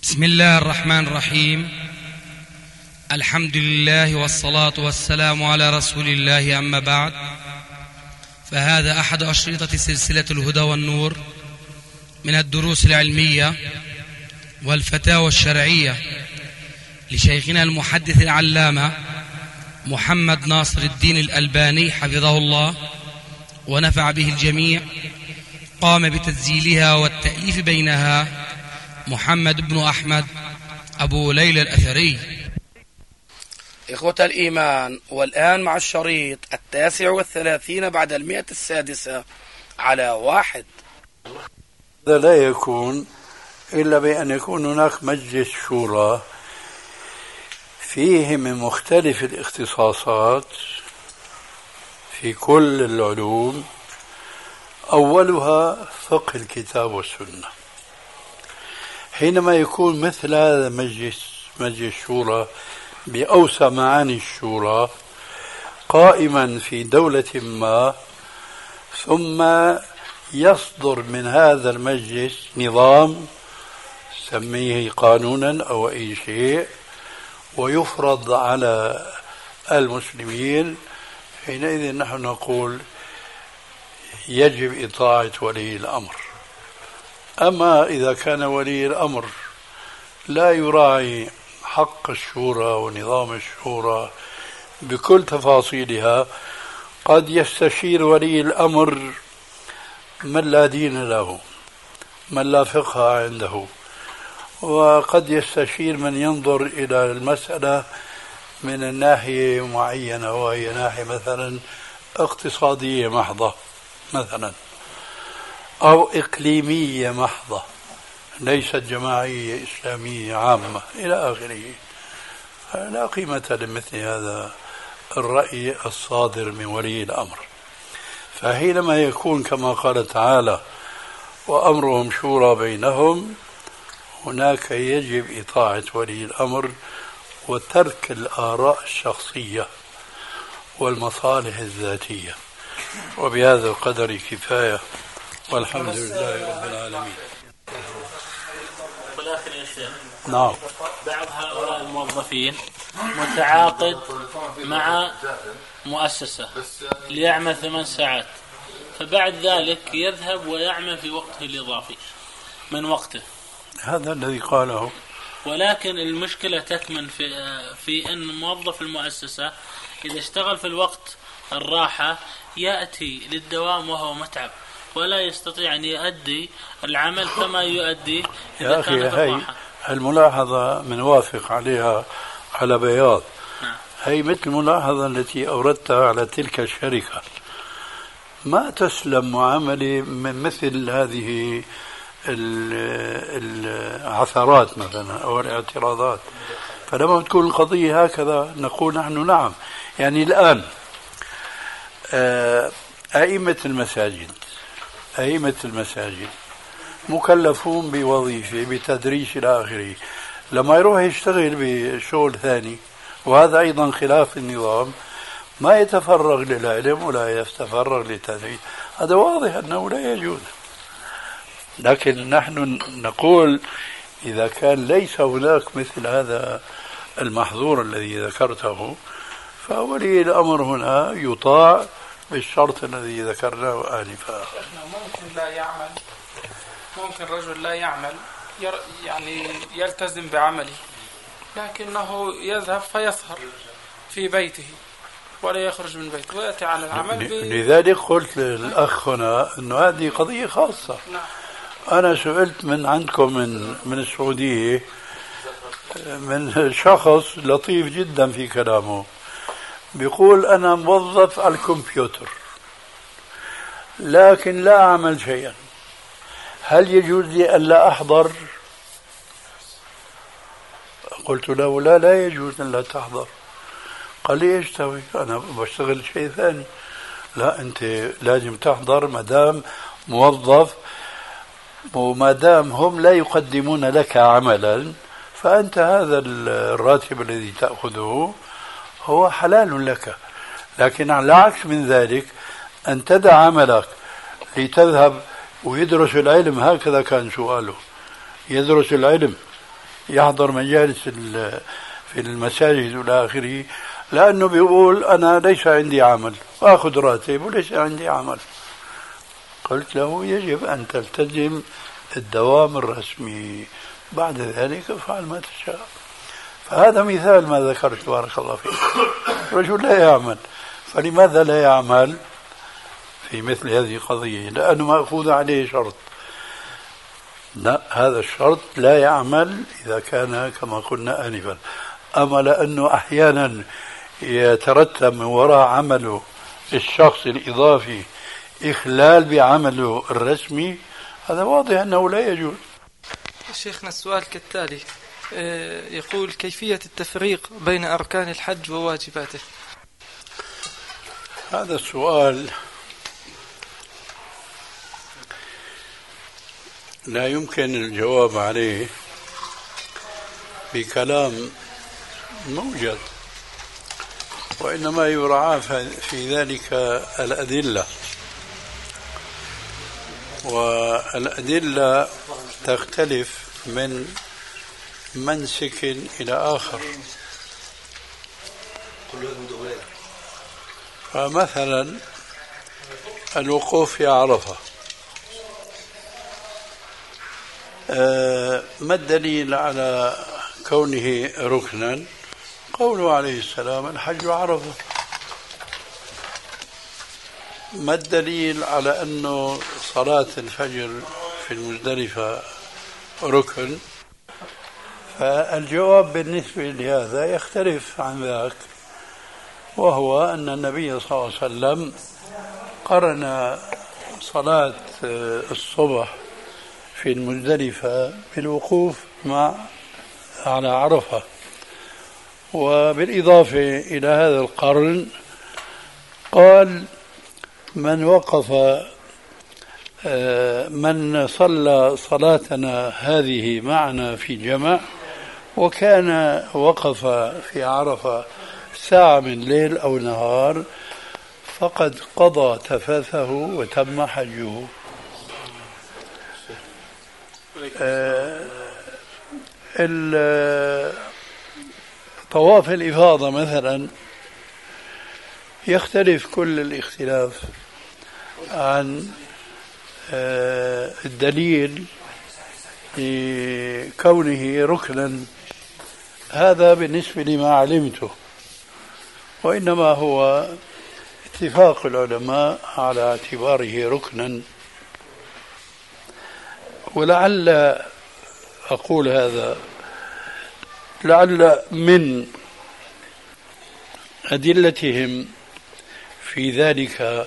بسم الله الرحمن الرحيم. الحمد لله والصلاة والسلام على رسول الله، أما بعد، فهذا أحد أشرطة سلسلة الهدى والنور من الدروس العلمية والفتاوى الشرعية لشيخنا المحدث العلامة محمد ناصر الدين الألباني حفظه الله ونفع به الجميع. قام بتسجيلها والتأليف بينها محمد بن أحمد أبو ليلى الأثري. إخوة الإيمان، والآن مع الشريط 39 بعد 106 على 1. هذا لا يكون إلا بأن يكون هناك مجلس شورى فيه من مختلف الاختصاصات في كل العلوم، أولها فقه الكتاب والسنة. حينما يكون مثل هذا مجلس شورى بأوسع معاني الشورى قائما في دولة ما، ثم يصدر من هذا المجلس نظام سميه قانونا أو أي شيء ويفرض على المسلمين، حينئذ نحن نقول يجب إطاعة ولي الأمر. أما إذا كان ولي الأمر لا يراعي حق الشورى ونظام الشورى بكل تفاصيلها، قد يستشير ولي الأمر من لا دين له، من لا فقه عنده، وقد يستشير من ينظر إلى المسألة من الناحية معينة، وهي ناحية مثلا اقتصادية محضة مثلا، أو إقليمية محضة ليست جماعية إسلامية عامة إلى آخره. لا قيمة لمثل هذا الرأي الصادر من ولي الأمر. فحينما يكون كما قال تعالى وأمرهم شورى بينهم، هناك يجب إطاعة ولي الأمر وترك الآراء الشخصية والمصالح الذاتية. وبهذا القدر كفاية، والحمد لله رب العالمين. ولكن يا شيخ، نعم، بعض هؤلاء الموظفين متعاقد مع مؤسسة ليعمل 8 ساعات، فبعد ذلك يذهب ويعمل في وقته الإضافي من وقته. هذا الذي قاله. ولكن المشكلة تكمن في أن موظف المؤسسة إذا اشتغل في الوقت الراحة يأتي للدوام وهو متعب، ولا يستطيع أن يؤدي العمل كما يؤدي إذا كانت الراحة. الملاحظة من وافق عليها على بياض. هي مثل الملاحظة التي أوردتها على تلك الشركة. ما تسلم معاملة من مثل هذه العثرات مثلا أو الاعتراضات. فلما تكون القضية هكذا نقول نحن نعم. يعني الآن أئمة المساجد مكلفون بوظيفة بتدريس إلى آخره، لما يروح يشتغل بشغل ثاني وهذا أيضا خلاف النظام ما يتفرغ للعلم ولا يتفرغ للتدريس، هذا واضح أنه لا يجوز. لكن نحن نقول إذا كان ليس هناك مثل هذا المحظور الذي ذكرته، فولي الأمر هنا يطاع بالشرط الذي ذكرناه آنفا. ممكن لا يعمل، ممكن رجل لا يعمل يعني يلتزم بعمله، لكنه يذهب فيسهر في بيته ولا يخرج من بيته ويأتي على العمل. لذلك قلت للأخ هنا أنه هذه قضية خاصة. نعم. أنا سئلت من عندكم من السعودية من شخص لطيف جدا في كلامه، بيقول أنا موظف على الكمبيوتر لكن لا أعمل شيئا، هل يجوز لي أن لا أحضر؟ قلت له لا يجوز أن لا تحضر. قال لي إيش تسوي؟ أنا بشتغل شيء ثاني. لا، أنت لازم تحضر مدام موظف، ومادام هم لا يقدمون لك عملا فأنت هذا الراتب الذي تأخذه هو حلال لك. لكن على العكس من ذلك أن تدع عملك لتذهب ويدرس العلم، هكذا كان سؤاله، يدرس العلم يحضر مجالس في المساجد والى اخره، لانه بيقول انا ليس عندي عمل، اخذ راتب وليس عندي عمل. قلت له يجب ان تلتزم الدوام الرسمي، بعد ذلك افعل ما تشاء. فهذا مثال ما ذكرت بارك الله فيك. رجل لا يعمل، فلماذا لا يعمل في مثل هذه القضية؟ لأنه مأخوذ عليه شرط. لا، هذا الشرط لا يعمل إذا كان كما قلنا آنفا. أما لأنه أحيانا يترتب من وراء عمله الشخص الإضافي إخلال بعمله الرسمي، هذا واضح أنه لا يجوز. شيخنا السؤال كالتالي، يقول كيفية التفريق بين أركان الحج وواجباته؟ هذا السؤال لا يمكن الجواب عليه بكلام موجز، وإنما يراعى في ذلك الأدلة، والأدلة تختلف من منسك إلى آخر. فمثلا الوقوف في عرفة، ما الدليل على كونه ركنا؟ قوله عليه السلام الحج عرفة. ما الدليل على أنه صلاة الفجر في المزدلفة ركن؟ فالجواب بالنسبة لهذا يختلف عن ذاك، وهو أن النبي صلى الله عليه وسلم قرن صلاة الصبح في المزدلفة بالوقوف على عرفة. وبالإضافة إلى هذا القرن قال من صلى صلاتنا هذه معنا في جمع وكان وقف في عرفة ساعة من ليل أو نهار فقد قضى تفاثه وتم حجه. طواف الإفاضة مثلا يختلف كل الاختلاف عن الدليل لكونه ركنا. هذا بالنسبة لما علمته، وإنما هو اتفاق العلماء على اعتباره ركنا. ولعل أقول هذا لعل من أدلتهم في ذلك،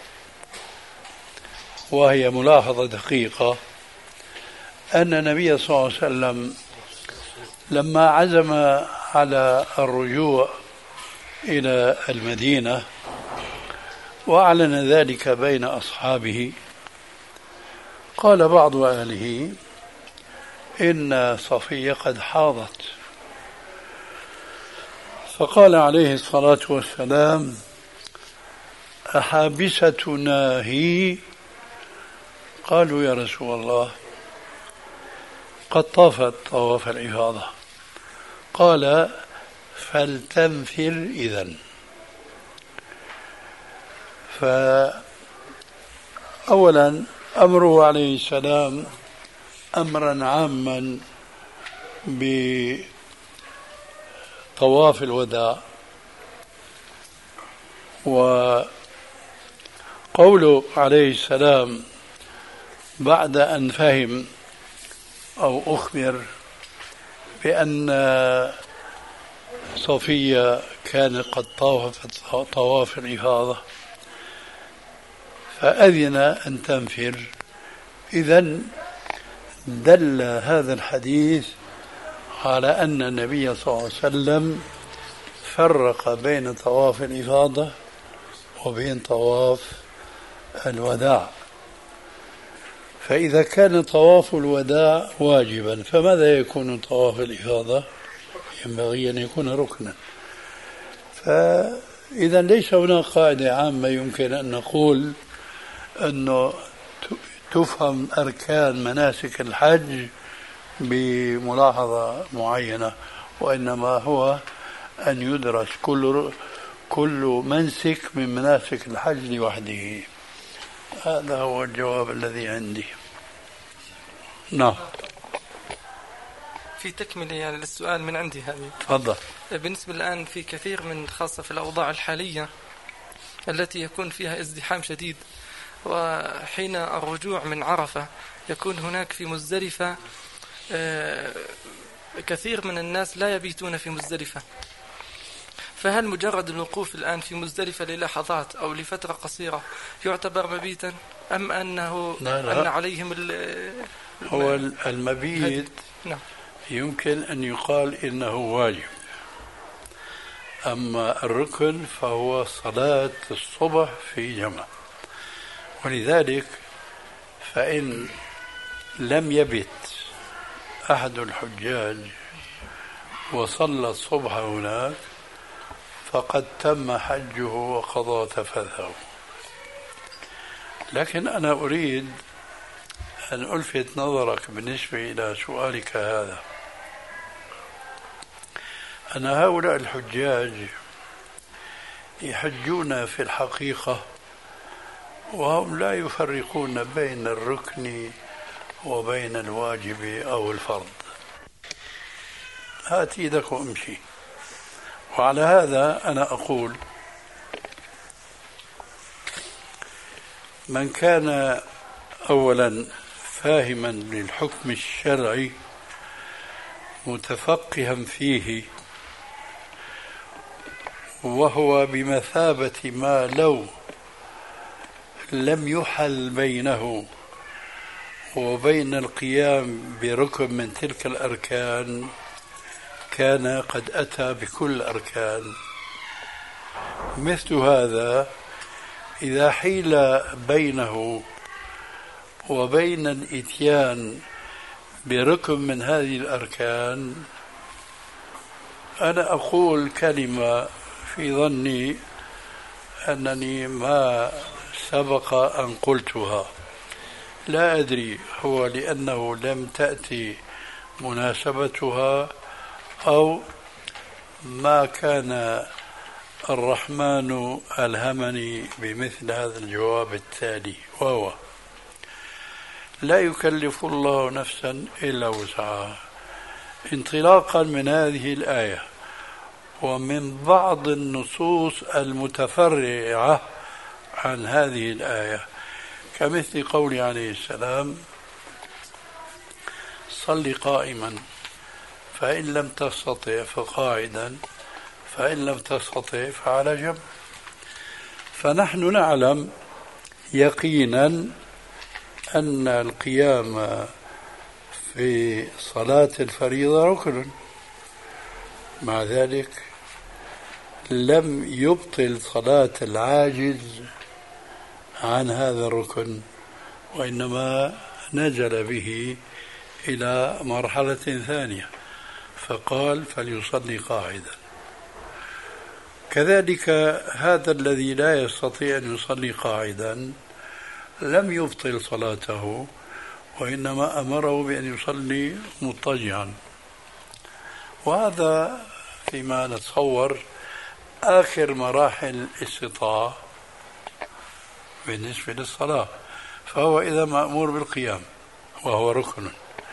وهي ملاحظة دقيقة، أن النبي صلى الله عليه وسلم لما عزم على الرجوع إلى المدينة وأعلن ذلك بين أصحابه، قال بعض أهله إن صفية قد حاضت، فقال عليه الصلاة والسلام أحابستنا هي؟ قالوا يا رسول الله قد طافت طواف الإفاضة. قال فلتنفر إذن. فأولا أمره عليه السلام أمرا عاما بطواف الوداع، وقوله عليه السلام بعد أن فهم أو أخبر بأن صفية كان قد طافت طواف الإفاضة فأذن أن تنفر. إذن دل هذا الحديث على أن النبي صلى الله عليه وسلم فرق بين طواف الإفاضة وبين طواف الوداع. فإذا كان طواف الوداع واجبا فماذا يكون طواف الإفاضة؟ ينبغي أن يكون ركنا. فإذا ليس هناك قاعدة عامة يمكن أن نقول أنه تفهم أركان مناسك الحج بملاحظة معينة، وإنما هو أن يدرس كل منسك من مناسك الحج لوحده. هذا هو الجواب الذي عندي. نعم. في تكملة يعني للسؤال من عندي هذه. تفضل. بالنسبة الآن في كثير من خاصة في الأوضاع الحالية التي يكون فيها ازدحام شديد، وحين الرجوع من عرفة يكون هناك في مزدلفة كثير من الناس لا يبيتون في مزدلفة، فهل مجرد الوقوف الآن في مزدلفة للحظات أو لفترة قصيرة يعتبر مبيتا، أم أنه لا. أن عليهم هو المبيت نعم. يمكن أن يقال إنه واجب، أما الركن فهو صلاة الصبح في جمع. ولذلك فإن لم يبت أحد الحجاج وصلى الصبح هناك فقد تم حجه وقضى تفثه. لكن أنا أريد أن ألفت نظرك بالنسبة إلى سؤالك هذا، أن هؤلاء الحجاج يحجون في الحقيقة وهم لا يفرقون بين الركن وبين الواجب أو الفرض. هات يدك وامشي. وعلى هذا أنا أقول من كان أولا فاهما للحكم الشرعي متفقها فيه، وهو بمثابة ما لو لم يحل بينه وبين القيام بركن من تلك الأركان كان قد أتى بكل الأركان. مثل هذا إذا حيل بينه وبين الإتيان بركن من هذه الأركان، أنا أقول كلمة في ظني أنني ما سبق أن قلتها، لا أدري هو لأنه لم تأتي مناسبتها أو ما كان الرحمن ألهمني بمثل هذا الجواب التالي، وهو لا يكلف الله نفسا إلا وسعها، انطلاقا من هذه الآية ومن بعض النصوص المتفرعة عن هذه الآية، كمثل قول عليه السلام صل قائما فإن لم تستطع فقاعدا فإن لم تستطع فعلى جنب. فنحن نعلم يقينا أن القيام في صلاة الفريضة ركن، مع ذلك لم يبطل صلاة العاجز عن هذا الركن، وإنما نزل به إلى مرحلة ثانية فقال فليصلي قاعدا. كذلك هذا الذي لا يستطيع أن يصلي قاعدا لم يبطل صلاته، وإنما أمره بأن يصلي مضطجعا. وهذا فيما نتصور آخر مراحل الاستطاعة بالنسبة للصلاة، فهو إذا مأمور بالقيام وهو ركن،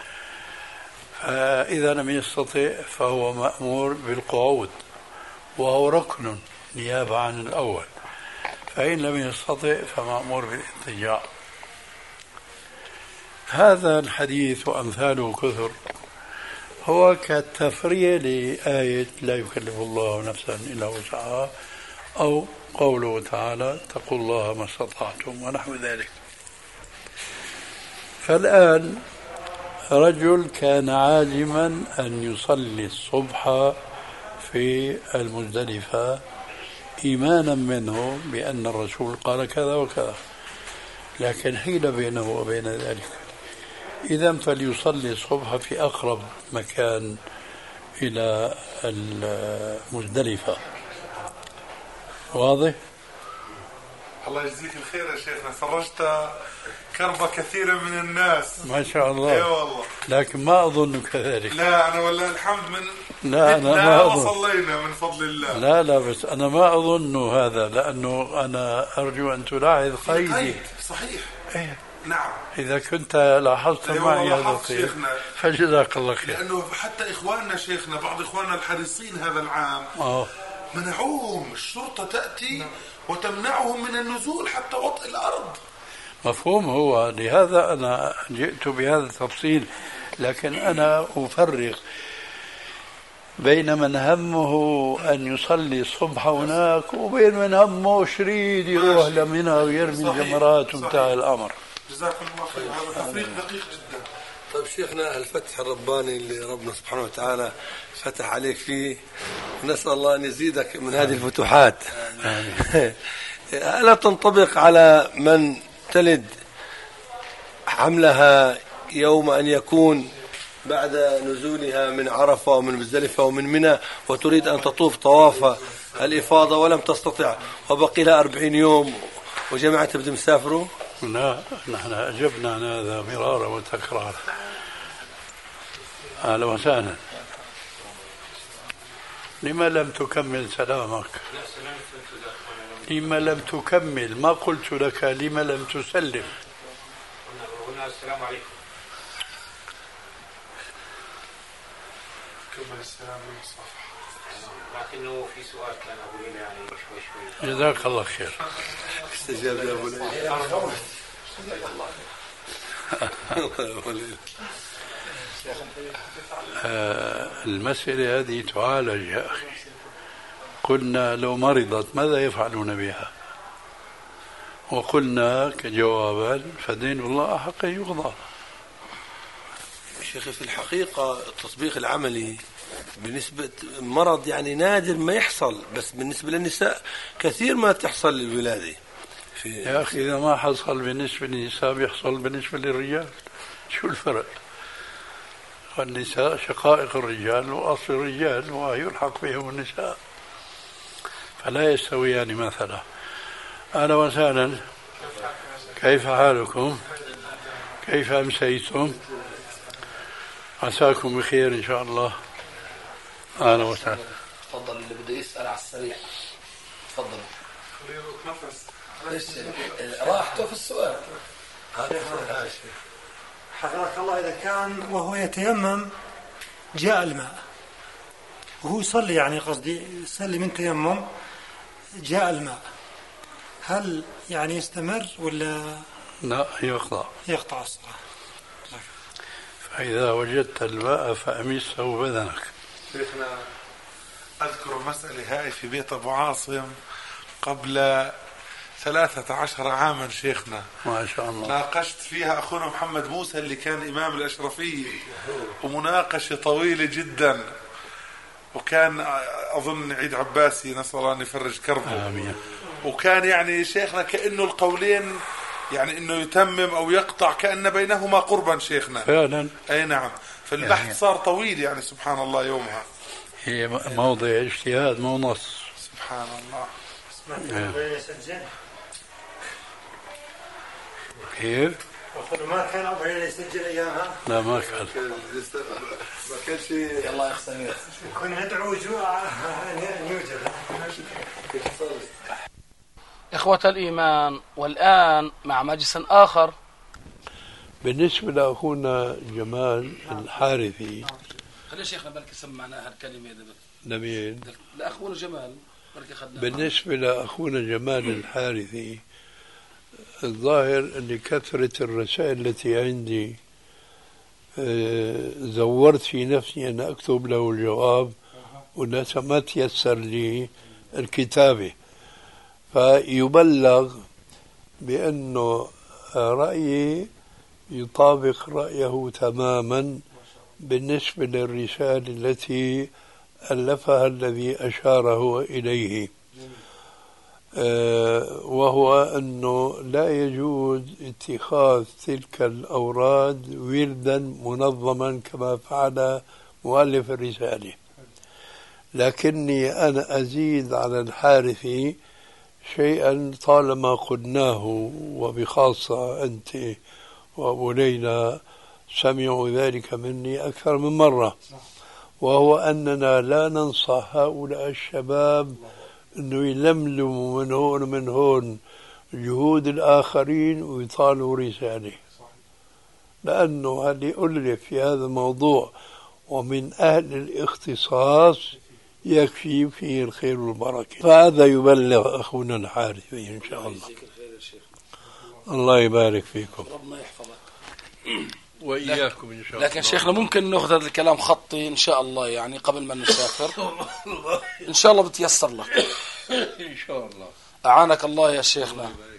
فإذا لم يستطع فهو مأمور بالقعود وهو ركن نيابة عن الأول، فإن لم يستطع فمأمور بالاضطجاع. هذا الحديث وأمثاله كثر هو كالتفريع لآية لا يكلف الله نفسا إلا وسعها، أو قوله تعالى اتقوا الله ما استطعتم ونحو ذلك. فالآن رجل كان عازما أن يصلي الصبح في المزدلفة إيمانا منه بأن الرسول قال كذا وكذا، لكن حيل بينه وبين ذلك، إذا فليصلي الصبح في أقرب مكان إلى المزدلفة. واضح؟ الله يجزيك الخير يا شيخنا، فرجت كرب كثير من الناس. ما شاء الله. اي والله. لكن ما أظن كذلك. لا أنا والله الحمد من لا أنا ما أظن. وصلينا من فضل الله. لا بس أنا ما أظن هذا، لأنه أنا أرجو أن تلاحظ قيدي. صحيح. إيه؟ نعم. إذا كنت لاحظت معي هذا الخير فجزاك الله خير. لأنه حتى إخواننا شيخنا، بعض إخواننا الحريصين هذا العام منعوهم الشرطة تأتي وتمنعهم من النزول حتى وطئ الأرض. مفهوم، هو لهذا أنا جئت بهذا التفصيل. لكن أنا أفرق بين من همه أن يصلي الصبح هناك وبين من همه شريد يروح لمنى ويرمي الجمرات وانتهى الأمر. جزاكم الله خير، هذا تفريق دقيق جدا. طيب شيخنا، الفتح الرباني اللي ربنا سبحانه وتعالى فتح عليك فيه، نسأل الله أن يزيدك من هذه الفتوحات. ألا تنطبق على من تلد حملها يوم أن يكون بعد نزولها من عرفة ومن مزدلفة ومن منى وتريد أن تطوف طواف الإفاضة ولم تستطع وبقي لها 40 يوم وجماعة بدهم يسافروا؟ لا، نحن أجبنا عن هذا مرارا وتكرارا. أهلا وسهلا. لما لم تكمل سلامك؟ لما لم تكمل؟ ما قلت لك لما لم تسلم؟ السلام عليكم. كمل السلام لكنه في سؤال كان أقول يعني شوي. جزاك الله خير. استجاب يا أبو المسألة هذه تعالج يا أخي. قلنا لو مرضت ماذا يفعلون بها؟ وقلنا كجوابا فدين الله أحق أن يقضى. شيخي في الحقيقة التطبيق العملي بالنسبة مرض يعني نادر ما يحصل، بس بالنسبة للنساء كثير ما تحصل الولادة. يا أخي إذا ما حصل بالنسبة للنساء بيحصل بالنسبة للرجال. شو الفرق؟ النساء شقائق الرجال وأصل الرجال ويلحق بهم النساء، فلا يستويان مثلا. أهلا وسهلا، كيف حالكم؟ كيف أمسيتم؟ عساكم بخير إن شاء الله. أهلا وسهلا. تفضل، اللي بده يسأل على السريع تفضل. راحته في السؤال. حفظك الله، إذا كان وهو يتيمم جاء الماء وهو يصلي، يعني قصدي يصلي من تيمم جاء الماء، هل يعني يستمر ولا لا يقطع الصلاة؟ فإذا وجدت الماء فأمسه بدنك. شيخنا أذكر مسألة هاي في بيت أبو عاصم قبل 13 عاما شيخنا، ما شاء الله. ناقشت فيها أخونا محمد موسى اللي كان إمام الأشرفية، ومناقشة طويلة جدا، وكان أظن عيد عباسي نسأل الله أن يفرج كربه. آمين. وكان يعني شيخنا كأنه القولين يعني إنه يتمم أو يقطع كأن بينهما قربا شيخنا فعلا. أي نعم. فالبحث صار طويل يعني سبحان الله يومها. هي موضع اجتهاد مو نص. سبحان الله. كيف؟ ما كان أبو هريرة يسجل أيامها؟ لا ما كان. ما كان شيء. الله يخسر. كنا ندعو جوع أن يوجد. إخوة الإيمان، والآن مع مجلس آخر. بالنسبة لأخونا جمال الحارثي، خلي شيخنا بالك سمعنا هالكلمة نبيل. لأخونا جمال بالنسبة لأخونا جمال الحارثي، الظاهر أن كثرة الرسائل التي عندي زورت في نفسي أن أكتب له الجواب، وما تيسر لي الكتابة، فيبلغ بأنه رأيي يطابق رأيه تماما بالنسبة للرسالة التي ألفها الذي أشاره إليه، وهو أنه لا يجوز اتخاذ تلك الأوراد وردا منظما كما فعل مؤلف الرسالة، لكني أنا أزيد على الحارثي شيئا طالما قلناه، وبخاصة أنت وأبو ليلى سمعوا ذلك مني أكثر من مرة، وهو أننا لا ننصح هؤلاء الشباب أنه يلملموا من هون ومن هون جهود الآخرين ويطالوا رسالة، لأنه اللي ألف في هذا الموضوع ومن أهل الاختصاص يكفي فيه الخير والبركة. فهذا يبلغ أخونا الحارث فيه إن شاء الله. الله يبارك فيكم، ربنا يحفظك وإياكم إن شاء الله. لكن شيخنا ممكن نأخذ هذا الكلام خطي إن شاء الله، يعني قبل ما نسافر إن شاء الله بتيسر لك إن شاء الله. أعانك الله يا شيخنا.